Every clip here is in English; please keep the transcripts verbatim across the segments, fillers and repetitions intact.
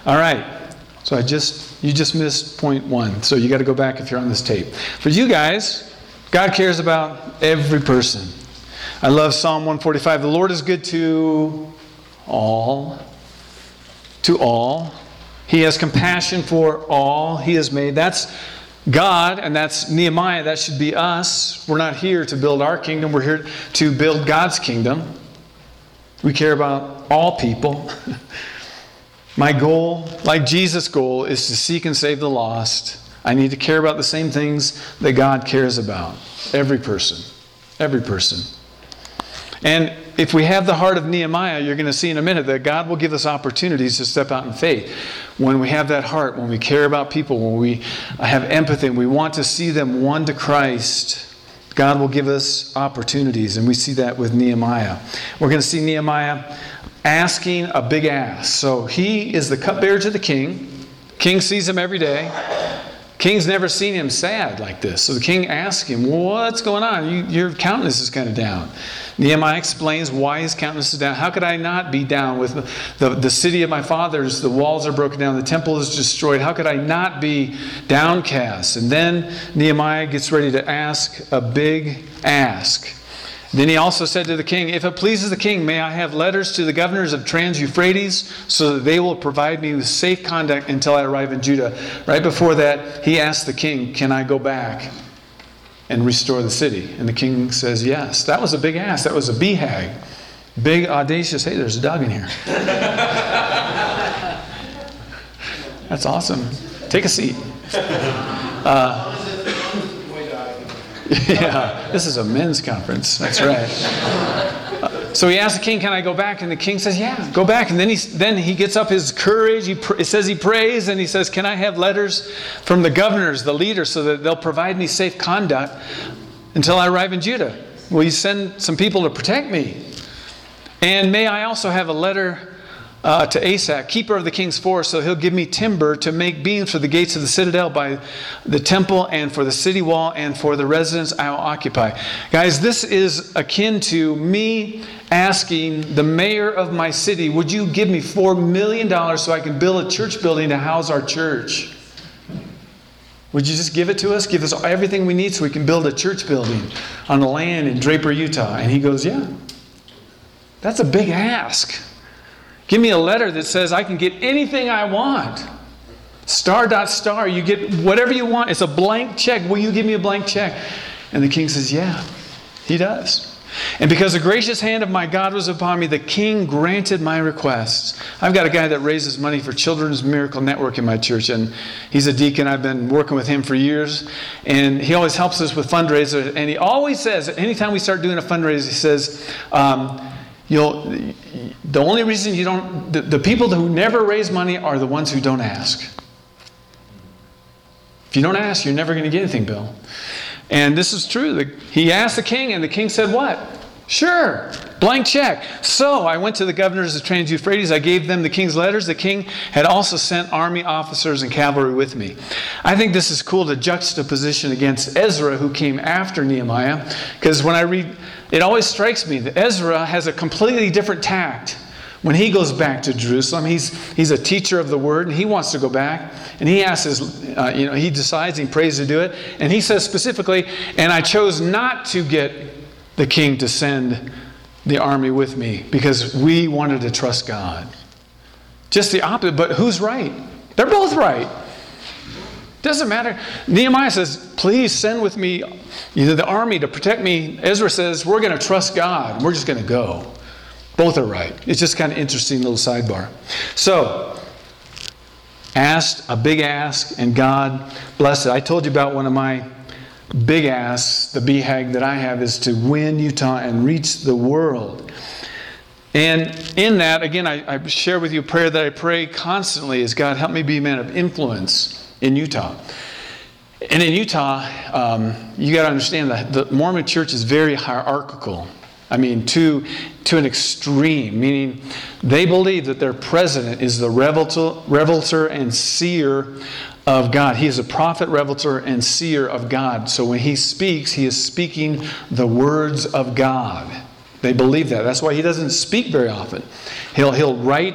All right. So I just, you just missed point one. So you got to go back if you're on this tape. For you guys, God cares about every person. I love Psalm one forty-five. The Lord is good to all. To all. He has compassion for all He has made. That's God, and that's Nehemiah. That should be us. We're not here to build our kingdom. We're here to build God's kingdom. We care about all people. My goal, like Jesus' goal, is to seek and save the lost. I need to care about the same things that God cares about. Every person. Every person. And if we have the heart of Nehemiah, you're going to see in a minute that God will give us opportunities to step out in faith. When we have that heart, when we care about people, when we have empathy, and we want to see them won to Christ, God will give us opportunities. And we see that with Nehemiah. We're going to see Nehemiah asking a big ask. So he is the cupbearer to the king. King sees him every day. King's never seen him sad like this. So the king asks him, what's going on? You, your countenance is kind of down. Nehemiah explains why his countenance is down. How could I not be down with the, the, the city of my fathers? The walls are broken down. The temple is destroyed. How could I not be downcast? And then Nehemiah gets ready to ask a big ask. Then he also said to the king, if it pleases the king, may I have letters to the governors of Trans-Euphrates so that they will provide me with safe conduct until I arrive in Judah. Right before that, he asked the king, can I go back and restore the city? And the king says, yes. That was a big ask. That was a B HAG. Big, audacious, hey, there's a dog in here. That's awesome. Take a seat. Uh, Yeah, this is a men's conference. That's right. Uh, so he asks the king, can I go back? And the king says, yeah, go back. And then he, then he gets up his courage. He pr- it says he prays and he says, can I have letters from the governors, the leaders, so that they'll provide me safe conduct until I arrive in Judah? Will you send some people to protect me? And may I also have a letter Uh, to Asaph, keeper of the king's forest, so he'll give me timber to make beams for the gates of the citadel by the temple and for the city wall and for the residence I will occupy. Guys, this is akin to me asking the mayor of my city, would you give me four million dollars so I can build a church building to house our church? Would you just give it to us? Give us everything we need so we can build a church building on the land in Draper, Utah. And he goes, yeah. That's a big ask. Give me a letter that says I can get anything I want. Star dot star. You get whatever you want. It's a blank check. Will you give me a blank check? And the king says, yeah, he does. And because the gracious hand of my God was upon me, the king granted my requests. I've got a guy that raises money for Children's Miracle Network in my church, and he's a deacon. I've been working with him for years, and he always helps us with fundraisers. And he always says, anytime we start doing a fundraiser, he says, um, You'll, the only reason you don't, the, the people who never raise money are the ones who don't ask. If you don't ask, you're never going to get anything, Bill. And this is true. The, he asked the king, and the king said, what? Sure, blank check. So I went to the governors of Trans-Euphrates. I gave them the king's letters. The king had also sent army officers and cavalry with me. I think this is cool to juxtaposition against Ezra, who came after Nehemiah. Because when I read, it always strikes me that Ezra has a completely different tact. When he goes back to Jerusalem, he's he's a teacher of the word, and he wants to go back. And he asks his, uh, you know, he decides, he prays to do it. And he says specifically, and I chose not to get the king to send the army with me because we wanted to trust God. Just the opposite, but who's right? They're both right. Doesn't matter. Nehemiah says, please send with me either the army to protect me. Ezra says, we're going to trust God. We're just going to go. Both are right. It's just kind of interesting little sidebar. So, asked a big ask, and God blessed it. I told you about one of my big asks, the B HAG that I have, is to win Utah and reach the world. And in that, again, I, I share with you a prayer that I pray constantly is, God, help me be a man of influence in Utah. And in Utah, um, you got to understand that the Mormon church is very hierarchical. I mean, to, to an extreme, meaning they believe that their president is the revelator, revelator and seer of God. He is a prophet, revelator, and seer of God. So when he speaks, he is speaking the words of God. They believe that. That's why he doesn't speak very often. He'll, he'll write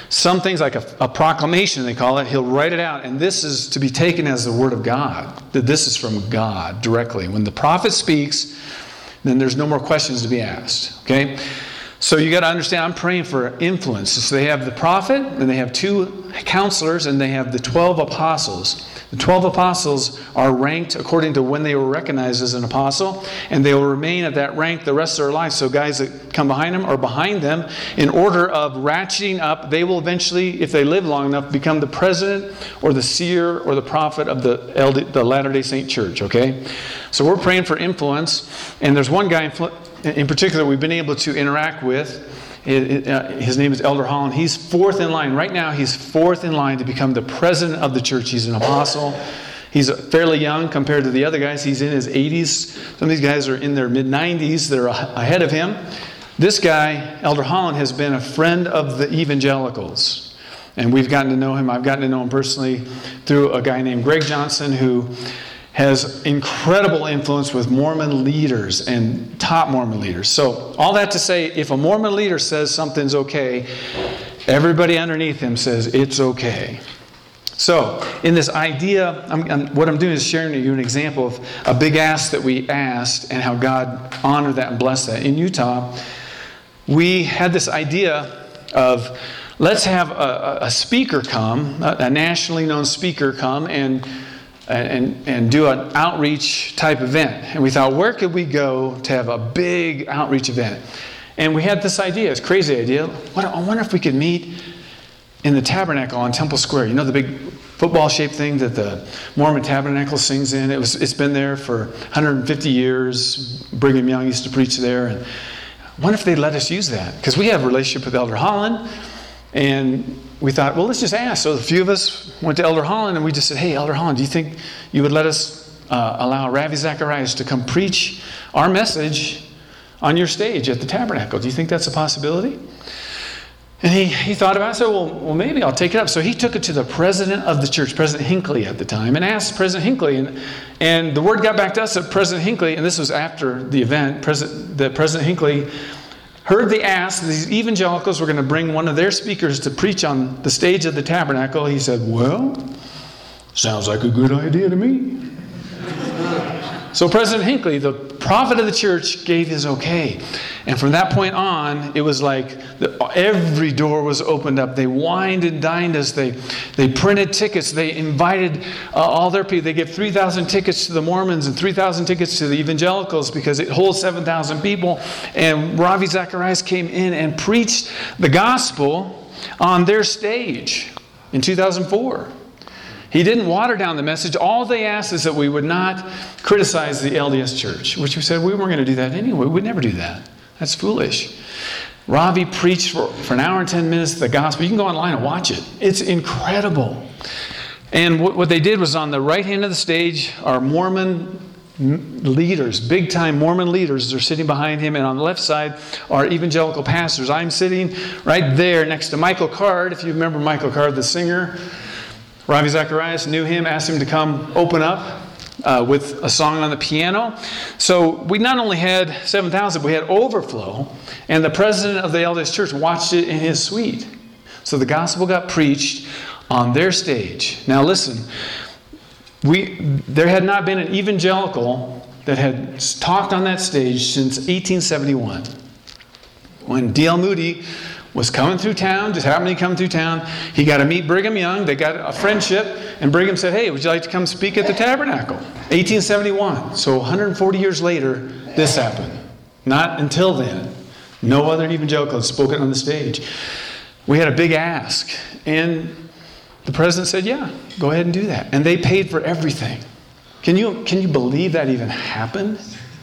some things like a, a proclamation, they call it, he'll write it out. And this is to be taken as the word of God, that this is from God directly. When the prophet speaks, then there's no more questions to be asked. Okay? So you got to understand, I'm praying for influence. So they have the prophet, and they have two counselors, and they have the twelve apostles. The twelve apostles are ranked according to when they were recognized as an apostle, and they will remain at that rank the rest of their lives. So guys that come behind them are behind them in order of ratcheting up. They will eventually, if they live long enough, become the president or the seer or the prophet of the, L D, the Latter-day Saint Church, okay? So we're praying for influence, and there's one guy in in particular we've been able to interact with. It, it, uh, his name is Elder Holland. He's fourth in line. Right now, he's fourth in line to become the president of the church. He's an apostle. He's fairly young compared to the other guys. He's in his eighties. Some of these guys are in their mid nineties. They're ahead of him. This guy, Elder Holland, has been a friend of the evangelicals. And we've gotten to know him. I've gotten to know him personally through a guy named Greg Johnson, who has incredible influence with Mormon leaders and top Mormon leaders. So all that to say, if a Mormon leader says something's okay, everybody underneath him says it's okay. So in this idea, I'm, I'm, what I'm doing is sharing with you an example of a big ask that we asked and how God honored that and blessed that. In Utah, we had this idea of let's have a, a speaker come, a, a nationally known speaker come and And, and do an outreach type event. And we thought, where could we go to have a big outreach event? And we had this idea, it's a crazy idea. What, I wonder if we could meet in the Tabernacle on Temple Square. You know the big football-shaped thing that the Mormon Tabernacle sings in? It was, it's been there for one hundred fifty years. Brigham Young used to preach there. And I wonder if they'd let us use that. Because we have a relationship with Elder Holland. And we thought, well, let's just ask. So a few of us went to Elder Holland and we just said, hey, Elder Holland, do you think you would let us uh, allow Ravi Zacharias to come preach our message on your stage at the Tabernacle? Do you think that's a possibility? And he, he thought about it. I said, well, well, maybe I'll take it up. So he took it to the president of the church, President Hinckley at the time, and asked President Hinckley. And, and the word got back to us that President Hinckley, and this was after the event, President, that President Hinckley heard the ask. These evangelicals were going to bring one of their speakers to preach on the stage of the Tabernacle. He said, well, sounds like a good idea to me. So President Hinckley, the prophet of the church, gave his okay. And from that point on, it was like the, every door was opened up. They wined and dined us. They, they printed tickets. They invited uh, all their people. They gave three thousand tickets to the Mormons and three thousand tickets to the evangelicals because it holds seven thousand people. And Ravi Zacharias came in and preached the gospel on their stage in two thousand four. He didn't water down the message. All they asked is that we would not criticize the L D S Church, which we said we weren't going to do that anyway. We'd never do that. That's foolish. Ravi preached for, for an hour and ten minutes the gospel. You can go online and watch it. It's incredible. And what, what they did was on the right hand of the stage are Mormon leaders, big-time Mormon leaders. They're sitting behind him. And on the left side are evangelical pastors. I'm sitting right there next to Michael Card. If you remember Michael Card, the singer. Ravi Zacharias knew him, asked him to come open up uh, with a song on the piano. So we not only had seven thousand, but we had overflow. And the president of the L D S Church watched it in his suite. So the gospel got preached on their stage. Now listen, we there had not been an evangelical that had talked on that stage since eighteen seventy-one. When D L Moody was coming through town, just happened to come through town. He got to meet Brigham Young. They got a friendship. And Brigham said, hey, would you like to come speak at the Tabernacle? eighteen seventy-one. So one hundred forty years later, this happened. Not until then. No other evangelical had spoken on the stage. We had a big ask. And the president said, yeah, go ahead and do that. And they paid for everything. Can you, can you believe that even happened?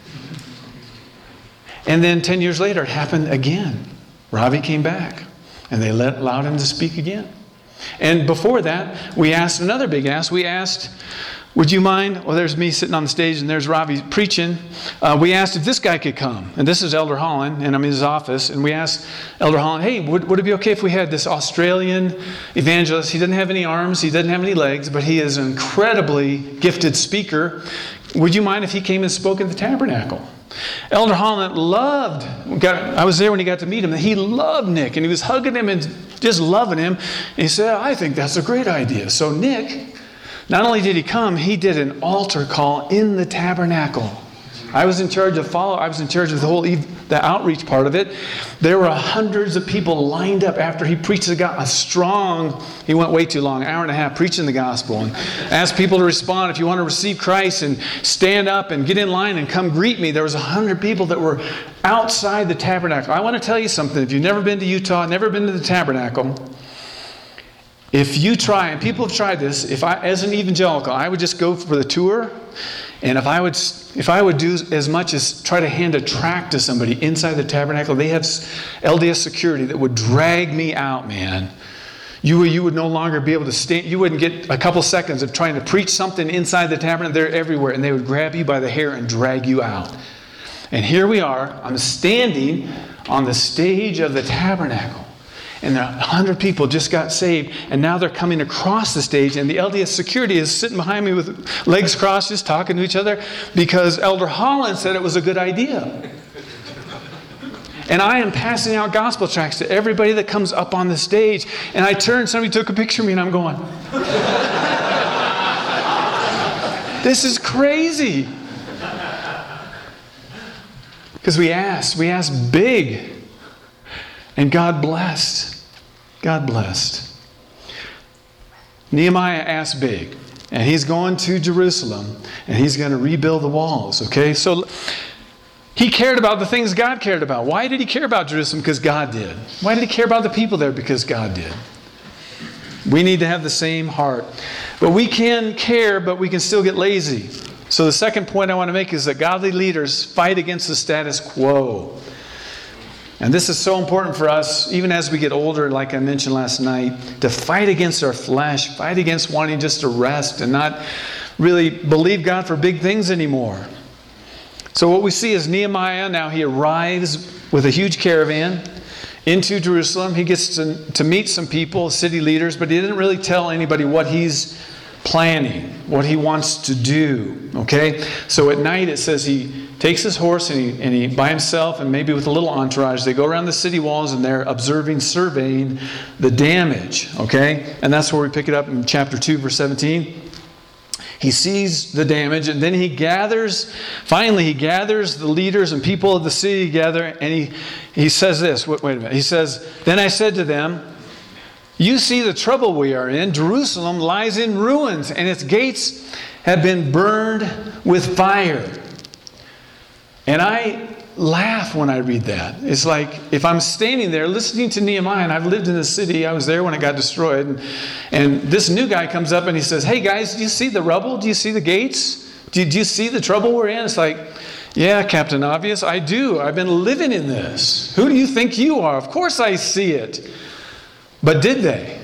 And then ten years later, it happened again. Ravi came back, and they let, allowed him to speak again. And before that, we asked another big ask. We asked, would you mind? Well, there's me sitting on the stage, and there's Ravi preaching. Uh, we asked if this guy could come. And this is Elder Holland, and I'm in his office. And we asked Elder Holland, hey, would, would it be okay if we had this Australian evangelist? He doesn't have any arms. He doesn't have any legs, but he is an incredibly gifted speaker. Would you mind if he came and spoke at the Tabernacle? Elder Holland loved, got, I was there when he got to meet him, and he loved Nick, and he was hugging him and just loving him. And he said, I think that's a great idea. So Nick, not only did he come, he did an altar call in the tabernacle. I was in charge of follow. I was in charge of the whole the outreach part of it. There were hundreds of people lined up after he preached the gospel. A strong, he went way too long, an hour and a half preaching the gospel, and asked people to respond. If you want to receive Christ, and stand up and get in line and come greet me. There was a hundred people that were outside the tabernacle. I want to tell you something. If you've never been to Utah, never been to the tabernacle, if you try, and people have tried this, if I, as an evangelical, I would just go for the tour. And if I would if I would do as much as try to hand a tract to somebody inside the tabernacle, they have L D S security that would drag me out, man. You, you would no longer be able to stand. You wouldn't get a couple seconds of trying to preach something inside the tabernacle. They're everywhere. And they would grab you by the hair and drag you out. And here we are. I'm standing on the stage of the tabernacle. And a hundred people just got saved, and now they're coming across the stage, and the L D S security is sitting behind me with legs crossed, just talking to each other, because Elder Holland said it was a good idea. And I am passing out gospel tracts to everybody that comes up on the stage, and I turned, somebody took a picture of me, and I'm going, this is crazy. Because we asked, we asked big, and God blessed. God blessed. Nehemiah asked big, and he's going to Jerusalem, and he's going to rebuild the walls, okay? So he cared about the things God cared about. Why did he care about Jerusalem? Because God did. Why did he care about the people there? Because God did. We need to have the same heart. But we can care, but we can still get lazy. So the second point I want to make is that godly leaders fight against the status quo. And this is so important for us, even as we get older, like I mentioned last night, to fight against our flesh, fight against wanting just to rest and not really believe God for big things anymore. So what we see is Nehemiah, now he arrives with a huge caravan into Jerusalem. He gets to, to meet some people, city leaders, but he didn't really tell anybody what he's planning, what he wants to do. Okay? So at night it says he takes his horse and he, and he by himself, and maybe with a little entourage, they go around the city walls and they're observing, surveying the damage. Okay? And that's where we pick it up in chapter two, verse seventeen. He sees the damage, and then he gathers, finally he gathers the leaders and people of the city together, and he, he says this, wait, wait a minute, he says, then I said to them, you see the trouble we are in. Jerusalem lies in ruins, and its gates have been burned with fire. And I laugh when I read that. It's like if I'm standing there listening to Nehemiah, and I've lived in the city, I was there when it got destroyed, and, and this new guy comes up and he says, hey guys, do you see the rubble? Do you see the gates? Do, do you see the trouble we're in? It's like, yeah, Captain Obvious, I do. I've been living in this. Who do you think you are? Of course I see it. But did they?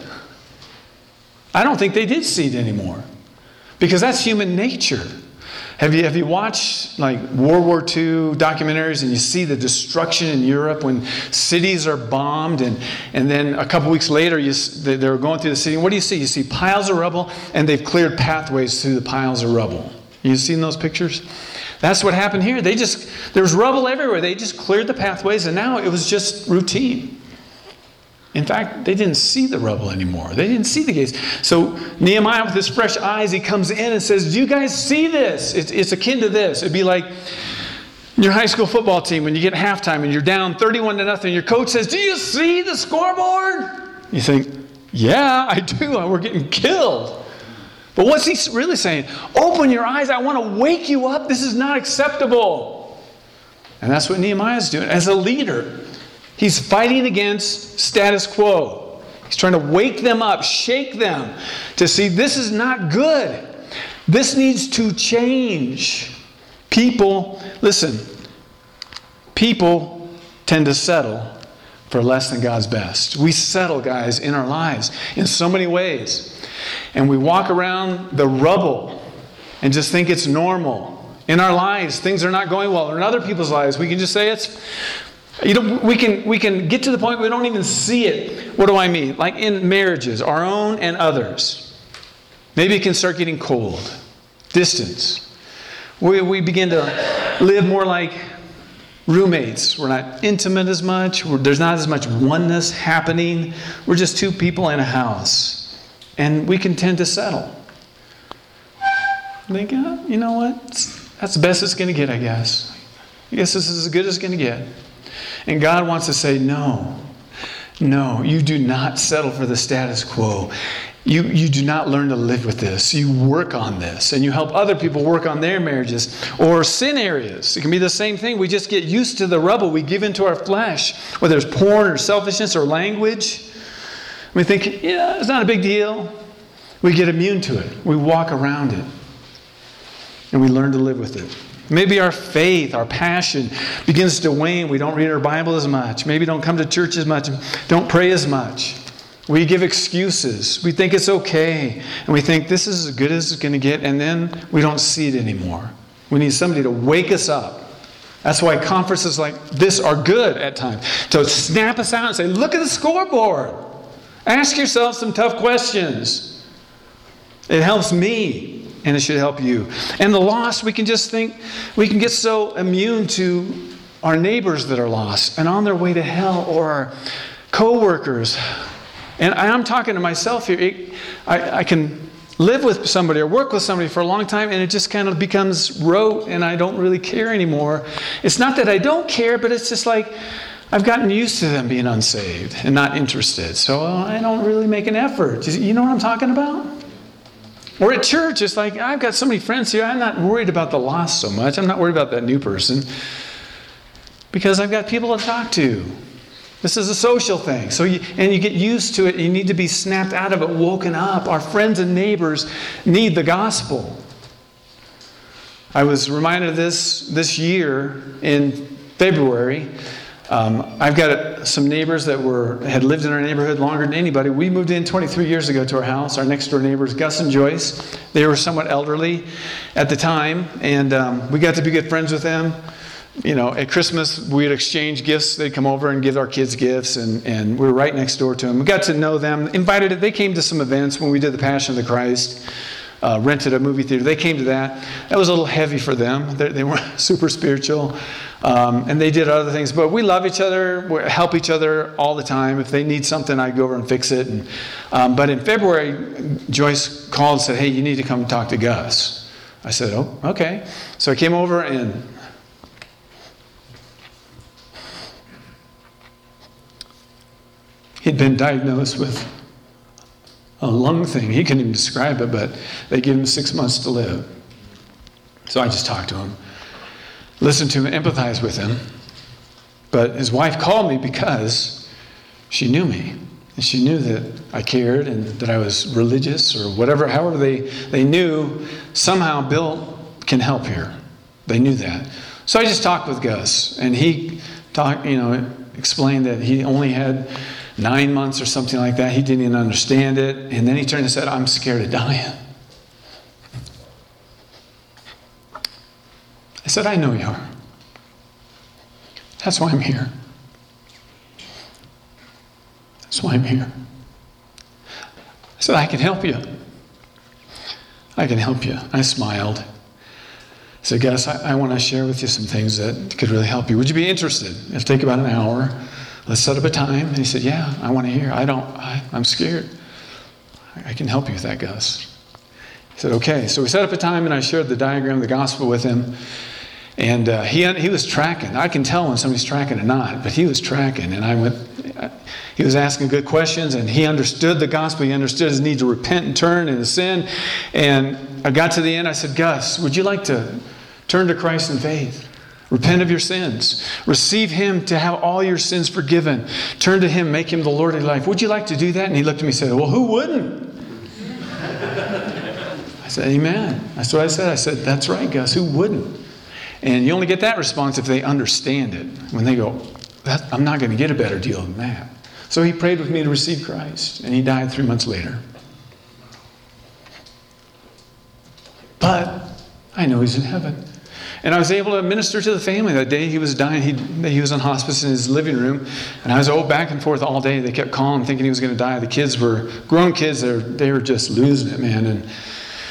I don't think they did see it anymore. Because that's human nature. Have you, have you watched like World War Two documentaries and you see the destruction in Europe when cities are bombed, and, and then a couple weeks later you, they're going through the city, and what do you see? You see piles of rubble, and they've cleared pathways through the piles of rubble. You've seen those pictures? That's what happened here. They just, there was rubble everywhere. They just cleared the pathways, and now it was just routine. In fact, they didn't see the rubble anymore. They didn't see the gates. So Nehemiah, with his fresh eyes, he comes in and says, do you guys see this? It's, it's akin to this. It'd be like your high school football team when you get halftime and you're down thirty-one to nothing. Your coach says, do you see the scoreboard? You think, yeah, I do. We're getting killed. But what's he really saying? Open your eyes. I want to wake you up. This is not acceptable. And that's what Nehemiah's doing. As a leader, he's fighting against status quo. He's trying to wake them up, shake them to see this is not good. This needs to change. People, listen, people tend to settle for less than God's best. We settle, guys, in our lives in so many ways. And we walk around the rubble and just think it's normal. In our lives, things are not going well. Or in other people's lives, we can just say it's... You know, we can we can get to the point where we don't even see it. What do I mean? Like in marriages, our own and others. Maybe it can start getting cold. Distance. We, we begin to live more like roommates. We're not intimate as much. We're, there's not as much oneness happening. We're just two people in a house. And we can tend to settle. Think, oh, you know what? That's the best it's going to get, I guess. I guess this is as good as it's going to get. And God wants to say, no. No, you do not settle for the status quo. You, you do not learn to live with this. You work on this. And you help other people work on their marriages. Or sin areas. It can be the same thing. We just get used to the rubble. We give into our flesh. Whether it's porn or selfishness or language. We think, yeah, it's not a big deal. We get immune to it. We walk around it. And we learn to live with it. Maybe our faith, our passion begins to wane. We don't read our Bible as much. Maybe don't come to church as much. Don't pray as much. We give excuses. We think it's okay. And we think this is as good as it's going to get. And then we don't see it anymore. We need somebody to wake us up. That's why conferences like this are good at times. To snap us out and say, look at the scoreboard. Ask yourself some tough questions. It helps me. And it should help you. And the lost, we can just think, we can get so immune to our neighbors that are lost and on their way to hell, or our co-workers. And I'm talking to myself here. It, I, I can live with somebody or work with somebody for a long time, and it just kind of becomes rote, and I don't really care anymore. It's not that I don't care, but it's just like I've gotten used to them being unsaved and not interested. So I don't really make an effort. You know what I'm talking about? Or at church, it's like, I've got so many friends here, I'm not worried about the lost so much. I'm not worried about that new person. Because I've got people to talk to. This is a social thing. So you, and you get used to it. You need to be snapped out of it, woken up. Our friends and neighbors need the gospel. I was reminded of this this year in February. Um, I've got some neighbors that were had lived in our neighborhood longer than anybody. We moved in twenty-three years ago to our house. Our next door neighbors, Gus and Joyce, they were somewhat elderly at the time, and um, we got to be good friends with them. You know, at Christmas, we'd exchange gifts. They'd come over and give our kids gifts, and, and we were right next door to them. We got to know them. Invited, they came to some events when we did the Passion of the Christ. Uh, rented a movie theater. They came to that. That was a little heavy for them. They, they weren't super spiritual. Um, and they did other things. But we love each other. We help each other all the time. If they need something, I'd go over and fix it. And, um, but in February, Joyce called and said, hey, you need to come talk to Gus. I said, oh, okay. So I came over, and he'd been diagnosed with a lung thing. He couldn't even describe it, but they gave him six months to live. So I just talked to him, listened to him, empathized with him. But his wife called me because she knew me. And she knew that I cared and that I was religious or whatever. However, they, they knew somehow Bill can help here. They knew that. So I just talked with Gus. And he talked, you know, explained that he only had nine months or something like that. He didn't even understand it. And then he turned and said, I'm scared of dying. I said, I know you are. That's why I'm here. That's why I'm here. I said, I can help you. I can help you. I smiled. I said, Gus, I, I want to share with you some things that could really help you. Would you be interested? It'll take about an hour. Let's set up a time. And he said, yeah, I want to hear. I don't, I, I'm scared. I, I can help you with that, Gus. He said, okay. So we set up a time, and I shared the diagram of the gospel with him. And uh, he he was tracking. I can tell when somebody's tracking or not, but he was tracking. And I went, he was asking good questions, and he understood the gospel. He understood his need to repent and turn in his sin. And I got to the end. I said, Gus, would you like to turn to Christ in faith? Repent of your sins. Receive Him to have all your sins forgiven. Turn to Him. Make Him the Lord of your life. Would you like to do that? And he looked at me and said, well, who wouldn't? I said, amen. That's what I said. I said, that's right, Gus. Who wouldn't? And you only get that response if they understand it. When they go, that, I'm not going to get a better deal than that. So he prayed with me to receive Christ. And he died three months later. But I know he's in heaven. And I was able to minister to the family that day. He was dying. He, he was on hospice in his living room. And I was oh, back and forth all day. They kept calling, thinking he was going to die. The kids were grown kids. They were, they were just losing it, man. And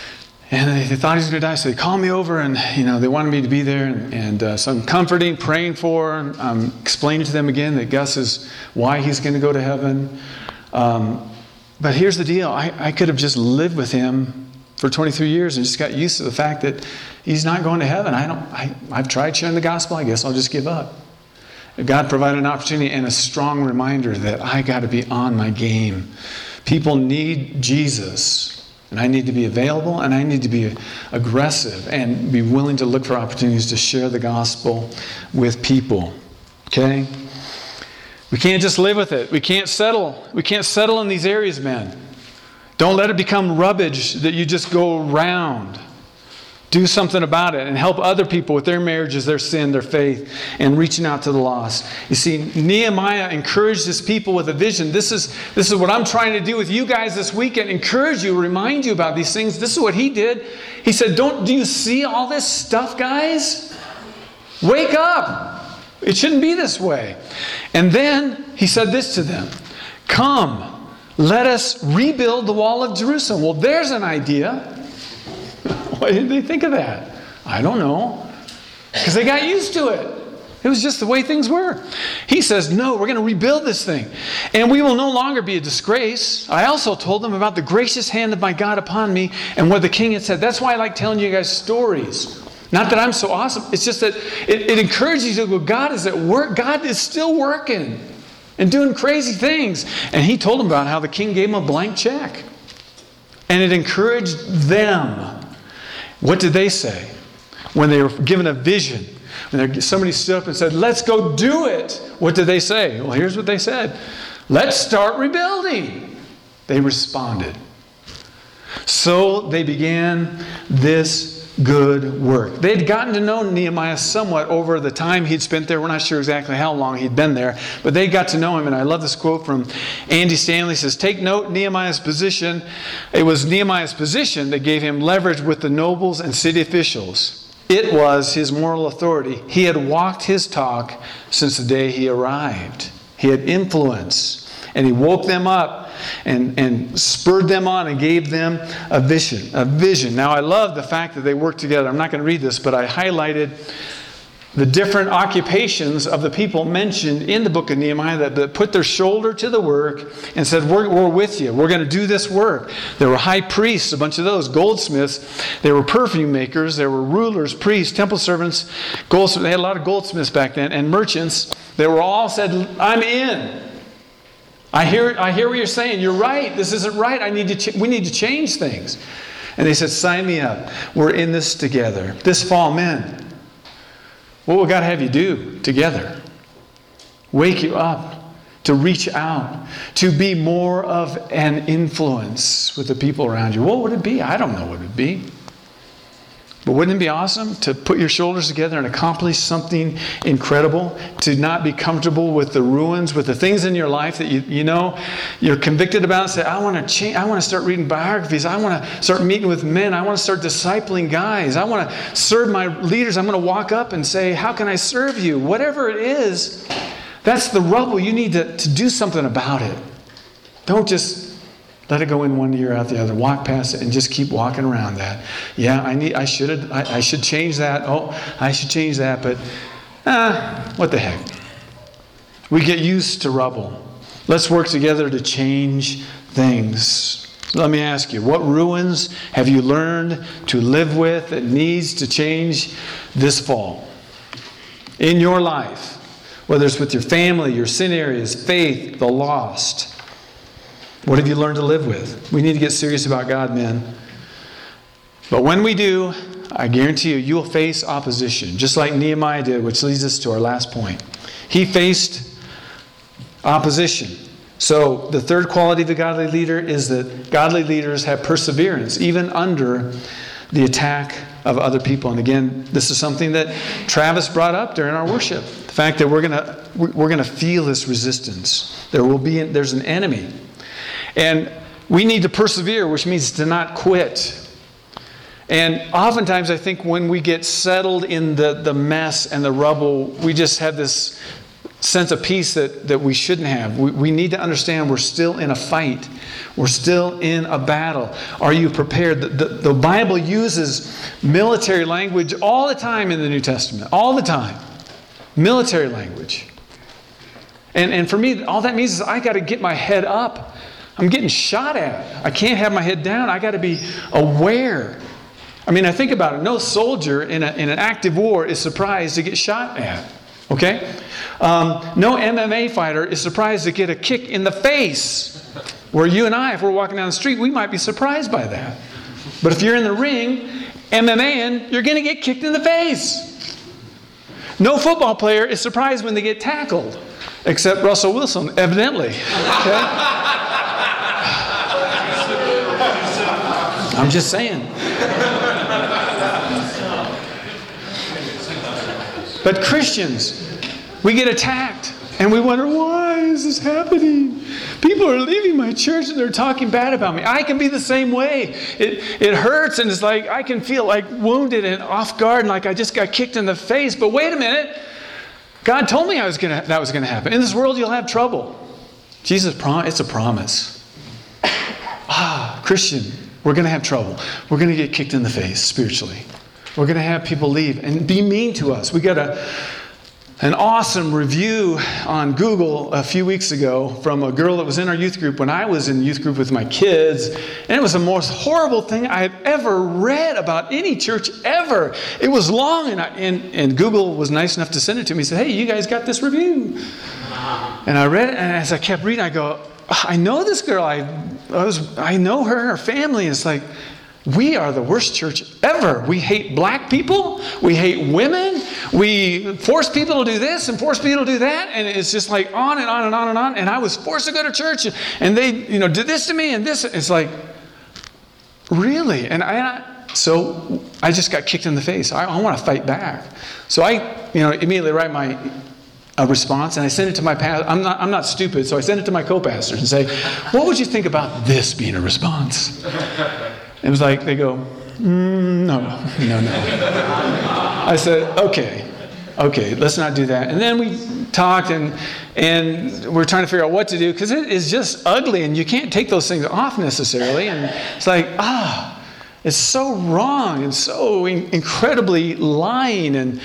And they, they thought he was going to die, so they called me over, and you know they wanted me to be there, and, and uh, so I'm comforting, praying for, I'm explaining to them again that Gus is why he's going to go to heaven. Um, but here's the deal: I, I could have just lived with him for twenty-three years and just got used to the fact that he's not going to heaven. I don't. I, I've tried sharing the gospel. I guess I'll just give up. God provided an opportunity and a strong reminder that I got to be on my game. People need Jesus. And I need to be available, and I need to be aggressive and be willing to look for opportunities to share the gospel with people. Okay? We can't just live with it. We can't settle. We can't settle in these areas, men. Don't let it become rubbish that you just go around. Do something about it and help other people with their marriages, their sin, their faith, and reaching out to the lost. You see, Nehemiah encouraged his people with a vision. This is, this is what I'm trying to do with you guys this weekend. Encourage you, remind you about these things. This is what he did. He said, "Don't do you see all this stuff, guys? Wake up. It shouldn't be this way." And then he said this to them: "Come, let us rebuild the wall of Jerusalem." Well, there's an idea. Why didn't they think of that? I don't know. Because they got used to it. It was just the way things were. He says, "No, we're going to rebuild this thing. And we will no longer be a disgrace." I also told them about the gracious hand of my God upon me and what the king had said. That's why I like telling you guys stories. Not that I'm so awesome. It's just that it, it encourages you to go, God is at work. God is still working and doing crazy things. And he told them about how the king gave him a blank check. And it encouraged them. What did they say when they were given a vision? When somebody stood up and said, "Let's go do it." What did they say? Well, here's what they said: "Let's start rebuilding." They responded. So they began this good work. They'd gotten to know Nehemiah somewhat over the time he'd spent there. We're not sure exactly how long he'd been there, but they got to know him. And I love this quote from Andy Stanley. He says, "Take note, Nehemiah's position. It was Nehemiah's position that gave him leverage with the nobles and city officials. It was his moral authority. He had walked his talk since the day he arrived. He had influence, and he woke them up and, and spurred them on and gave them a vision. A vision. Now, I love the fact that they worked together. I'm not going to read this, but I highlighted the different occupations of the people mentioned in the book of Nehemiah that, that put their shoulder to the work and said, we're, we're with you. We're going to do this work. There were high priests, a bunch of those, goldsmiths. There were perfume makers. There were rulers, priests, temple servants, goldsmiths. They had a lot of goldsmiths back then, and merchants. They were all said, "I'm in. I hear, I hear what you're saying. You're right. This isn't right. I need to. Ch- we need to change things." And they said, "Sign me up. We're in this together." This fall, men, what will God have you do together? Wake you up to reach out, to be more of an influence with the people around you. What would it be? I don't know what it would be. But wouldn't it be awesome to put your shoulders together and accomplish something incredible? To not be comfortable with the ruins, with the things in your life that you you know you're convicted about, and say, I want to change. I want to start reading biographies. I want to start meeting with men. I want to start discipling guys. I want to serve my leaders. I'm going to walk up and say, how can I serve you? Whatever it is, that's the rubble. You need to, to do something about it. Don't just let it go in one ear, out the other. Walk past it and just keep walking around that. Yeah, I need. I should. I, I should change that. Oh, I should change that. But, ah, what the heck? We get used to rubble. Let's work together to change things. Let me ask you, what ruins have you learned to live with that needs to change this fall in your life? Whether it's with your family, your sin areas, faith, the lost. What have you learned to live with? We need to get serious about God, men. But when we do, I guarantee you, you will face opposition, just like Nehemiah did, which leads us to our last point. He faced opposition. So the third quality of a godly leader is that godly leaders have perseverance, even under the attack of other people. And again, this is something that Travis brought up during our worship. The fact that we're going to we're going to feel this resistance. There will be there's an enemy. And we need to persevere, which means to not quit. And oftentimes I think when we get settled in the, the mess and the rubble, we just have this sense of peace that, that we shouldn't have. We, we need to understand we're still in a fight. We're still in a battle. Are you prepared? The, the, the Bible uses military language all the time in the New Testament. All the time. Military language. And, and for me, all that means is I got to get my head up. I'm getting shot at. I can't have my head down. I got to be aware. I mean, I think about it. No soldier in, a, in an active war is surprised to get shot at. Okay? Um, no M M A fighter is surprised to get a kick in the face. Where you and I, if we're walking down the street, we might be surprised by that. But if you're in the ring, MMAing, you're going to get kicked in the face. No football player is surprised when they get tackled. Except Russell Wilson, evidently. Okay? I'm just saying. But Christians, we get attacked and we wonder, why is this happening? People are leaving my church and they're talking bad about me. I can be the same way. It, it hurts and it's like I can feel like wounded and off guard and like I just got kicked in the face. But wait a minute. God told me I was gonna, that was going to happen. In this world you'll have trouble. Jesus promised. It's a promise. Ah, Christian, we're going to have trouble. We're going to get kicked in the face spiritually. We're going to have people leave and be mean to us. We got a, an awesome review on Google a few weeks ago from a girl that was in our youth group when I was in youth group with my kids. And it was the most horrible thing I have ever read about any church ever. It was long, and, I, and, and Google was nice enough to send it to me. He said, hey, you guys got this review. And I read it, and as I kept reading, I go, I know this girl. I, I, was, I know her and her family. It's like, we are the worst church ever. We hate black people. We hate women. We force people to do this and force people to do that. And it's just like on and on and on and on. And I was forced to go to church. And they, you know, did this to me and this. It's like, really? And I, so I just got kicked in the face. I, I want to fight back. So I, you know, immediately write my a response, and I send it to my pastor. I'm not, I'm not stupid, so I send it to my co-pastors and say, what would you think about this being a response? It was like, they go, mm, no, no, no. I said, okay, okay, let's not do that. And then we talked, and and we're trying to figure out what to do, because it is just ugly, and you can't take those things off necessarily. And it's like, ah, it's so wrong, and so in- incredibly lying. And,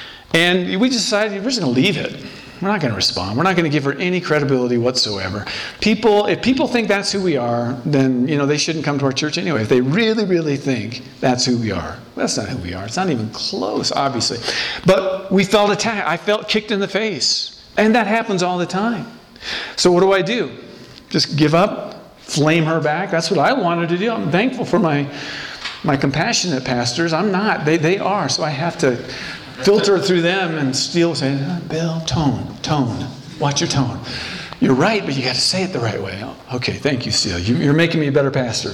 and we decided we're just going to leave it. We're not going to respond. We're not going to give her any credibility whatsoever. People, if people think that's who we are, then, you know, they shouldn't come to our church anyway. If they really, really think that's who we are, that's not who we are. It's not even close, obviously. But we felt attacked. I felt kicked in the face. And that happens all the time. So what do I do? Just give up? Flame her back? That's what I wanted to do. I'm thankful for my, my compassionate pastors. I'm not. They, they are. So I have to filter through them and still say, oh, Bill, tone, tone. Watch your tone. You're right, but you got to say it the right way. Oh, okay, thank you, Steele. You, you're making me a better pastor.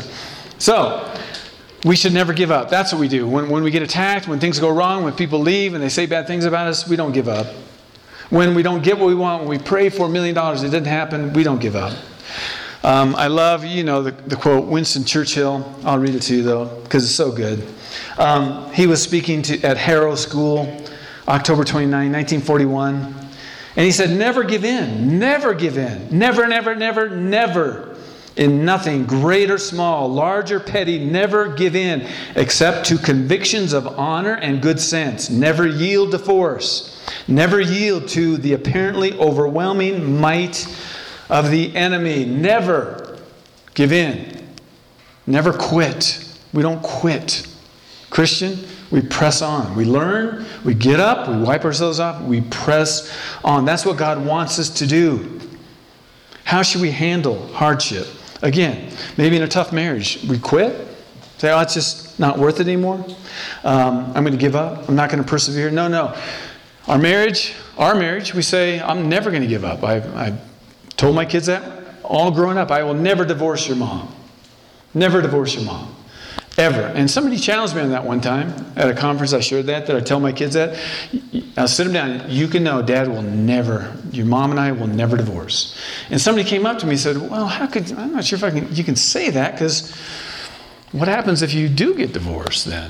So, we should never give up. That's what we do. When, when we get attacked, when things go wrong, when people leave and they say bad things about us, we don't give up. When we don't get what we want, when we pray for a million dollars, it didn't happen, we don't give up. Um, I love, you know, the, the quote, Winston Churchill. I'll read it to you, though, because it's so good. Um, he was speaking to, at Harrow School, October twenty-ninth, nineteen forty-one. And he said, never give in. Never give in. Never, never, never, never. In nothing, great or small, large or petty, never give in, except to convictions of honor and good sense. Never yield to force. Never yield to the apparently overwhelming might of the enemy. Never give in. Never quit. We don't quit. Christian, we press on. We learn, we get up, we wipe ourselves off, we press on. That's what God wants us to do. How should we handle hardship? Again, maybe in a tough marriage, we quit. Say, oh, it's just not worth it anymore. Um, I'm going to give up. I'm not going to persevere. No, no. Our marriage, our marriage, we say, I'm never going to give up. I've, I've told my kids that all growing up. I will never divorce your mom. Never divorce your mom. Ever. And somebody challenged me on that one time at a conference. I shared that, that I tell my kids that. I'll sit them down. You can know Dad will never, your mom and I will never divorce. And somebody came up to me and said, well, how could, I'm not sure if I can, you can say that, because what happens if you do get divorced then?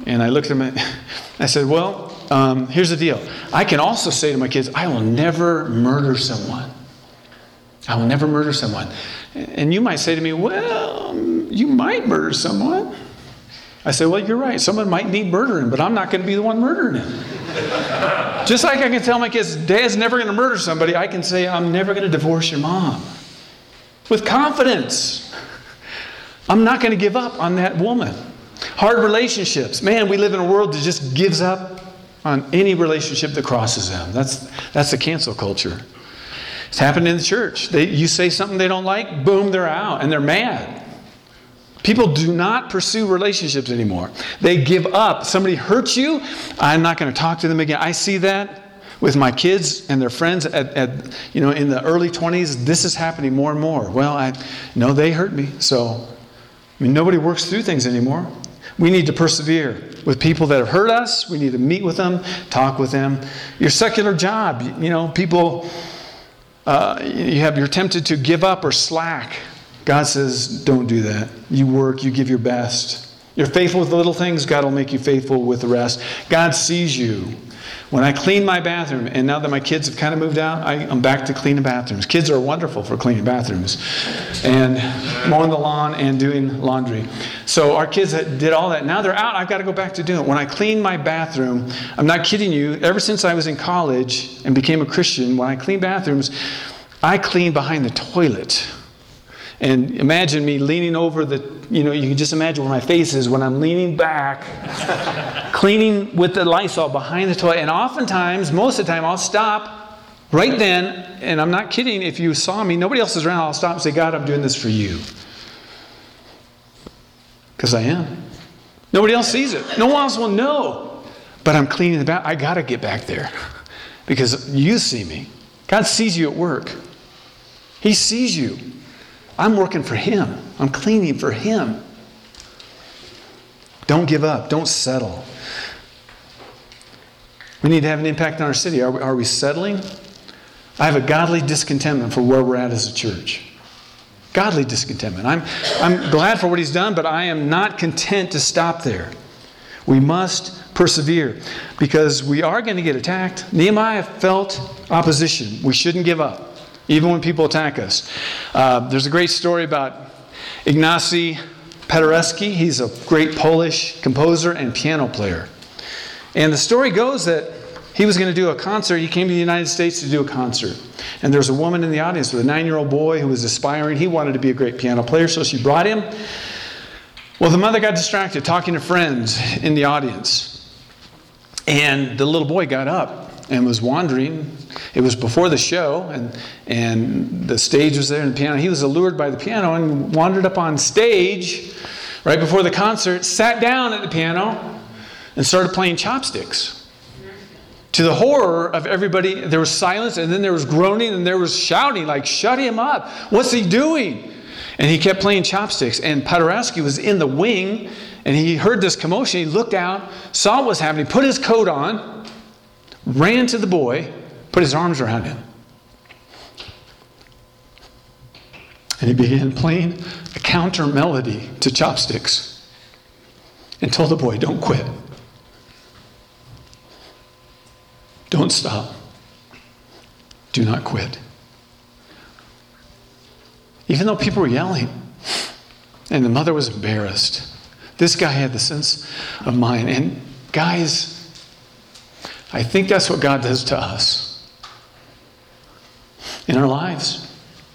And I looked at him, I said, well, um, here's the deal. I can also say to my kids, I will never murder someone. I will never murder someone. And you might say to me, well, you might murder someone. I say, well, you're right. Someone might need murdering, but I'm not going to be the one murdering him. Just like I can tell my kids, Dad's never going to murder somebody, I can say, I'm never going to divorce your mom. With confidence. I'm not going to give up on that woman. Hard relationships. Man, we live in a world that just gives up on any relationship that crosses them. That's, that's the cancel culture. It's happened in the church. They, you say something they don't like, boom, they're out, and they're mad. People do not pursue relationships anymore. They give up. Somebody hurts you, I'm not going to talk to them again. I see that with my kids and their friends at, at you know, in the early twenties. This is happening more and more. Well, I know they hurt me, so I mean, nobody works through things anymore. We need to persevere with people that have hurt us. We need to meet with them, talk with them. Your secular job, you know, people, uh, you have, you're tempted to give up or slack. God says, don't do that. You work, you give your best. You're faithful with the little things, God will make you faithful with the rest. God sees you. When I clean my bathroom, and now that my kids have kind of moved out, I, I'm back to cleaning bathrooms. Kids are wonderful for cleaning bathrooms and mowing the lawn and doing laundry. So our kids did all that. Now they're out, I've got to go back to doing it. When I clean my bathroom, I'm not kidding you, ever since I was in college and became a Christian, when I clean bathrooms, I clean behind the toilet. And imagine me leaning over the, you know, you can just imagine where my face is when I'm leaning back, cleaning with the Lysol behind the toilet. And oftentimes, most of the time, I'll stop right then, and I'm not kidding, if you saw me, nobody else is around, I'll stop and say, God, I'm doing this for you. Because I am. Nobody else sees it. No one else will know. But I'm cleaning the back. I got to get back there. Because you see me. God sees you at work. He sees you. I'm working for Him. I'm cleaning for Him. Don't give up. Don't settle. We need to have an impact on our city. Are we, are we settling? I have a godly discontentment for where we're at as a church. Godly discontentment. I'm, I'm glad for what He's done, but I am not content to stop there. We must persevere because we are going to get attacked. Nehemiah felt opposition. We shouldn't give up. Even when people attack us. Uh, there's a great story about Ignacy Paderewski. He's a great Polish composer and piano player. And the story goes that he was going to do a concert. He came to the United States to do a concert. And there was a woman in the audience with a nine-year-old boy who was aspiring. He wanted to be a great piano player, so she brought him. Well, the mother got distracted talking to friends in the audience. And the little boy got up and was wandering. It was before the show, and and the stage was there and the piano. He was allured by the piano and wandered up on stage right before the concert, sat down at the piano, and started playing chopsticks. To the horror of everybody, there was silence, and then there was groaning, and there was shouting, like, shut him up. What's he doing? And he kept playing chopsticks. And Paderewski was in the wing, and he heard this commotion. He looked out, saw what was happening, put his coat on, ran to the boy, put his arms around him. And he began playing a counter melody to chopsticks and told the boy, don't quit. Don't stop. Do not quit. Even though people were yelling and the mother was embarrassed, this guy had the sense of mind. And guys, I think that's what God does to us in our lives.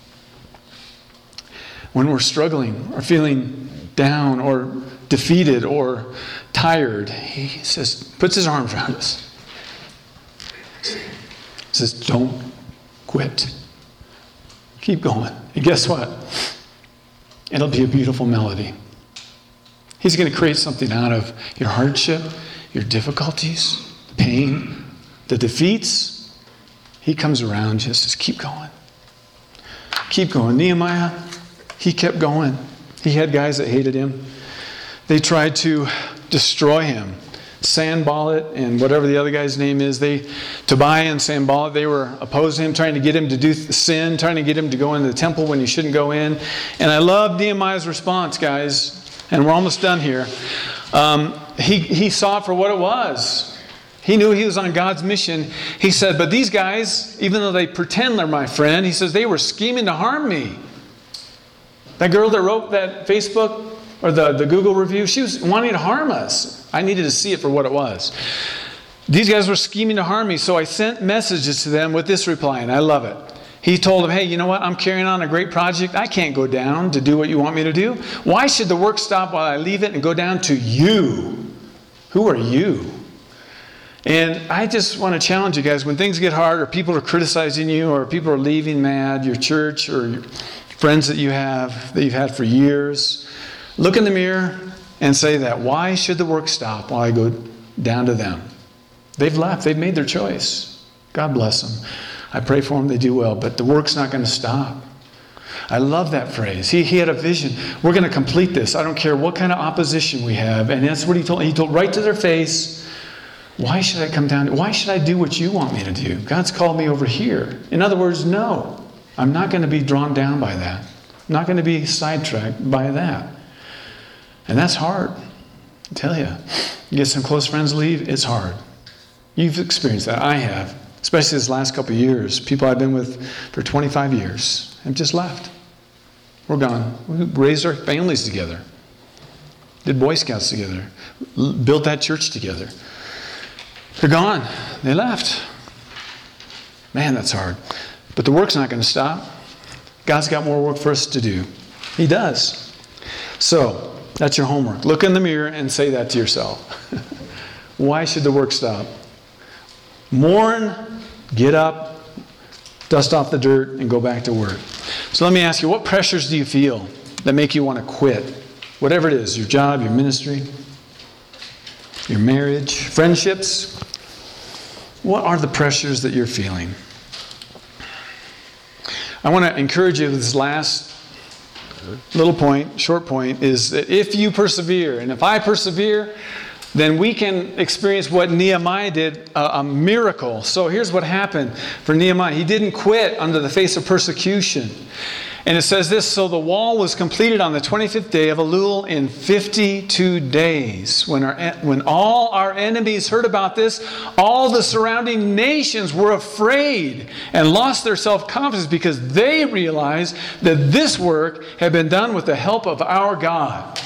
When we're struggling or feeling down or defeated or tired, He says, puts His arms around us. He says, don't quit. Keep going. And guess what? It'll be a beautiful melody. He's going to create something out of your hardship, your difficulties, pain, the defeats. He comes around just says, keep going. Keep going. Nehemiah, he kept going. He had guys that hated him. They tried to destroy him. Sanballat and whatever the other guy's name is, they, Tobiah and Sanballat, they were opposing him, trying to get him to do sin, trying to get him to go into the temple when he shouldn't go in. And I love Nehemiah's response, guys. and we're almost done here. Um, he, he saw it for what it was. He knew he was on God's mission. He said, but these guys, even though they pretend they're my friend, he says, they were scheming to harm me. That girl that wrote that Facebook or the, the Google review, she was wanting to harm us. I needed to see it for what it was. These guys were scheming to harm me, so I sent messages to them with this reply, and I love it. He told them, hey, you know what? I'm carrying on a great project. I can't go down to do what you want me to do. Why should the work stop while I leave it and go down to you? Who are you? And I just want to challenge you guys, when things get hard or people are criticizing you or people are leaving mad, your church or your friends that you have, that you've had for years, look in the mirror and say that. Why should the work stop while I go down to them? They've left. They've made their choice. God bless them. I pray for them. They do well. But the work's not going to stop. I love that phrase. He, he had a vision. We're going to complete this. I don't care what kind of opposition we have. And that's what he told. He told right to their face, why should I come down? Why should I do what you want me to do? God's called me over here. In other words, no. I'm not going to be drawn down by that. I'm not going to be sidetracked by that. And that's hard. I tell you. You get some close friends leave, it's hard. You've experienced that. I have. Especially this last couple of years. People I've been with for twenty-five years have just left. We're gone. We raised our families together. Did Boy Scouts together. Built that church together. They're gone. They left. Man, that's hard. But the work's not going to stop. God's got more work for us to do. He does. So, that's your homework. Look in the mirror and say that to yourself. Why should the work stop? Mourn, get up, dust off the dirt, and go back to work. So let me ask you, what pressures do you feel that make you want to quit? Whatever it is, your job, your ministry, your marriage, friendships. What are the pressures that you're feeling? I want to encourage you with this last little point, short point, is that if you persevere, and if I persevere, then we can experience what Nehemiah did, a, a miracle. So here's what happened for Nehemiah. He didn't quit under the face of persecution. And it says this, so the wall was completed on the twenty-fifth day of Elul in fifty-two days. When, our, when all our enemies heard about this, all the surrounding nations were afraid and lost their self-confidence because they realized that this work had been done with the help of our God.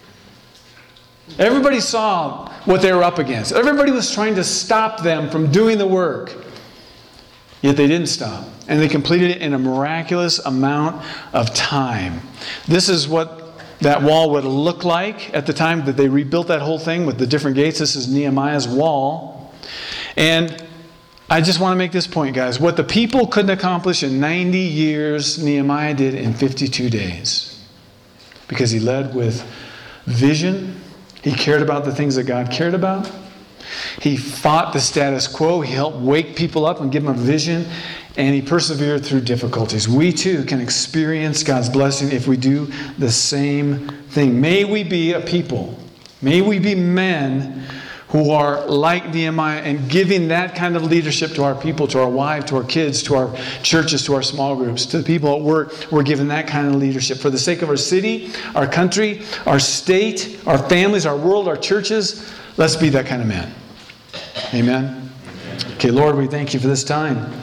Everybody saw what they were up against. Everybody was trying to stop them from doing the work. Yet they didn't stop. And they completed it in a miraculous amount of time. This is what that wall would look like at the time that they rebuilt that whole thing with the different gates. This is Nehemiah's wall. And I just want to make this point, guys. What the people couldn't accomplish in ninety years, Nehemiah did in fifty-two days. Because he led with vision. He cared about the things that God cared about. He fought the status quo. He helped wake people up and give them a vision. And he persevered through difficulties. We too can experience God's blessing if we do the same thing. May we be a people. May we be men who are like Nehemiah and giving that kind of leadership to our people, to our wives, to our kids, to our churches, to our small groups, to the people at work. We're giving that kind of leadership for the sake of our city, our country, our state, our families, our world, our churches. Let's be that kind of man. Amen? Okay, Lord, we thank you for this time.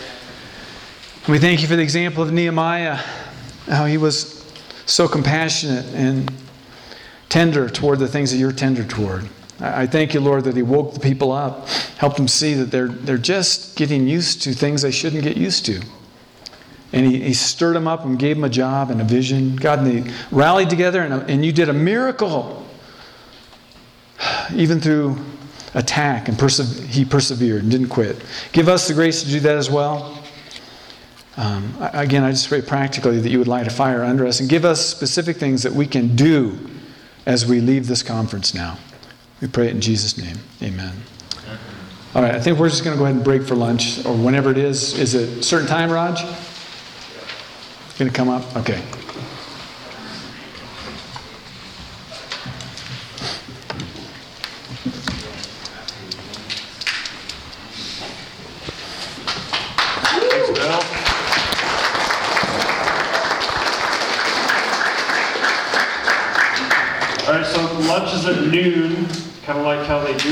We thank you for the example of Nehemiah, how he was so compassionate and tender toward the things that you're tender toward. I thank you, Lord, that he woke the people up, helped them see that they're, they're just getting used to things they shouldn't get used to. And he, he stirred them up and gave them a job and a vision. God, and they rallied together, and, and you did a miracle. Even through attack, and perse- he persevered and didn't quit. Give us the grace to do that as well. Um, again, I just pray practically that you would light a fire under us and give us specific things that we can do as we leave this conference now. We pray it in Jesus' name. Amen. All right, I think we're just going to go ahead and break for lunch or whenever it is. Is it a certain time, Raj? Going to come up? Okay. lunch is at noon, kind of like how they do